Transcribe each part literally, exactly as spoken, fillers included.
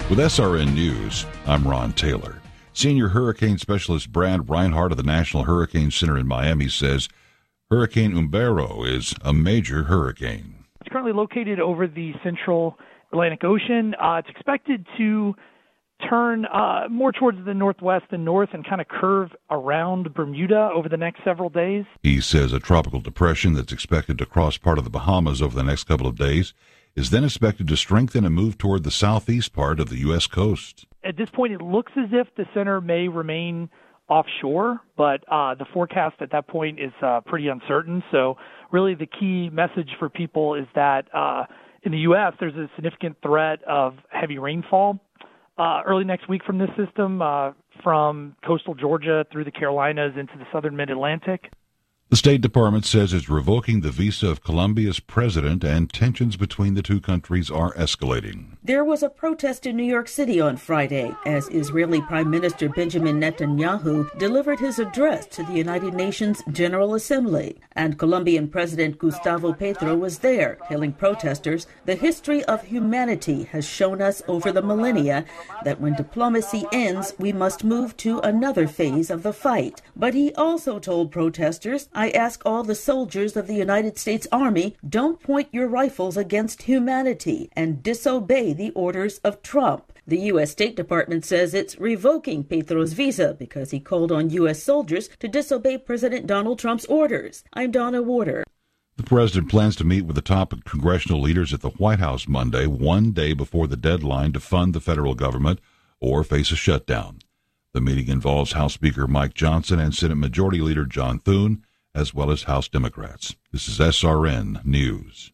With S R N News, I'm Ron Taylor. Senior hurricane specialist Brad Reinhardt of the National Hurricane Center in Miami says Hurricane Umbero is a major hurricane. It's currently located over the central Atlantic Ocean. Uh, it's expected to turn uh, more towards the northwest and north and kind of curve around Bermuda over the next several days. He says a tropical depression that's expected to cross part of the Bahamas over the next couple of days is then expected to strengthen and move toward the southeast part of the U S coast. At this point, it looks as if the center may remain offshore, but uh, the forecast at that point is uh, pretty uncertain. So really the key message for people is that uh, in the U S, there's a significant threat of heavy rainfall uh, early next week from this system, uh, from coastal Georgia through the Carolinas into the southern mid-Atlantic. The State Department says it's revoking the visa of Colombia's president, and tensions between the two countries are escalating. There was a protest in New York City on Friday as Israeli Prime Minister Benjamin Netanyahu delivered his address to the United Nations General Assembly. And Colombian President Gustavo Petro was there, telling protesters the history of humanity has shown us over the millennia that when diplomacy ends, we must move to another phase of the fight. But he also told protesters, I ask all the soldiers of the United States Army, don't point your rifles against humanity and disobey the orders of Trump. The U S State Department says it's revoking Petro's visa because he called on U S soldiers to disobey President Donald Trump's orders. I'm Donna Warder. The president plans to meet with the top congressional leaders at the White House Monday, one day before the deadline to fund the federal government or face a shutdown. The meeting involves House Speaker Mike Johnson and Senate Majority Leader John Thune, as well as House Democrats. This is S R N News.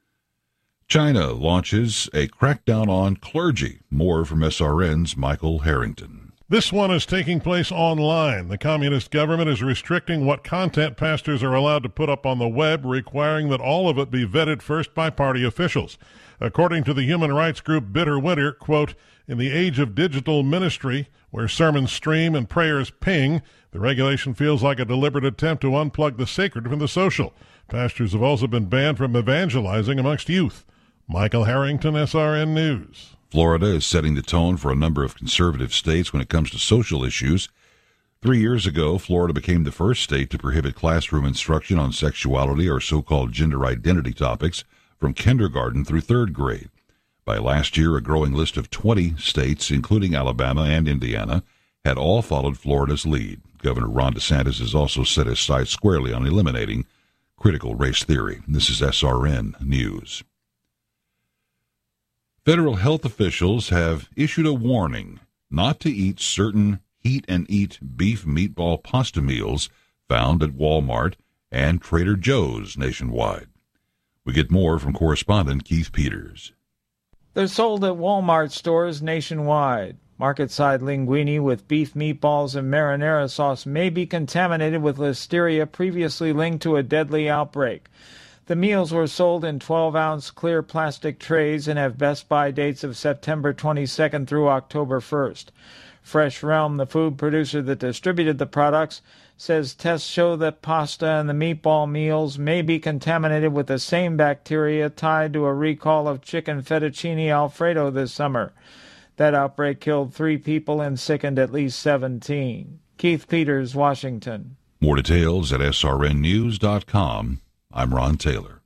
China launches a crackdown on clergy. More from S R N's Michael Harrington. This one is taking place online. The communist government is restricting what content pastors are allowed to put up on the web, requiring that all of it be vetted first by party officials. According to the human rights group Bitter Winter, quote, in the age of digital ministry, where sermons stream and prayers ping, the regulation feels like a deliberate attempt to unplug the sacred from the social. Pastors have also been banned from evangelizing amongst youth. Michael Harrington, S R N News. Florida is setting the tone for a number of conservative states when it comes to social issues. Three years ago, Florida became the first state to prohibit classroom instruction on sexuality or so-called gender identity topics from kindergarten through third grade. By last year, a growing list of twenty states, including Alabama and Indiana, had all followed Florida's lead. Governor Ron DeSantis has also set his sights squarely on eliminating critical race theory. This is S R N News. Federal health officials have issued a warning not to eat certain Heat and Eat beef meatball pasta meals found at Walmart and Trader Joe's nationwide. We get more from correspondent Keith Peters. They're sold at Walmart stores nationwide. Market-side linguine with beef meatballs and marinara sauce may be contaminated with listeria previously linked to a deadly outbreak. The meals were sold in twelve-ounce clear plastic trays and have Best By dates of September twenty-second through October first. Fresh Realm, the food producer that distributed the products, says tests show that pasta and the meatball meals may be contaminated with the same bacteria tied to a recall of chicken fettuccine alfredo this summer. That outbreak killed three people and sickened at least seventeen. Keith Peters, Washington. More details at S R N news dot com. I'm Ron Taylor.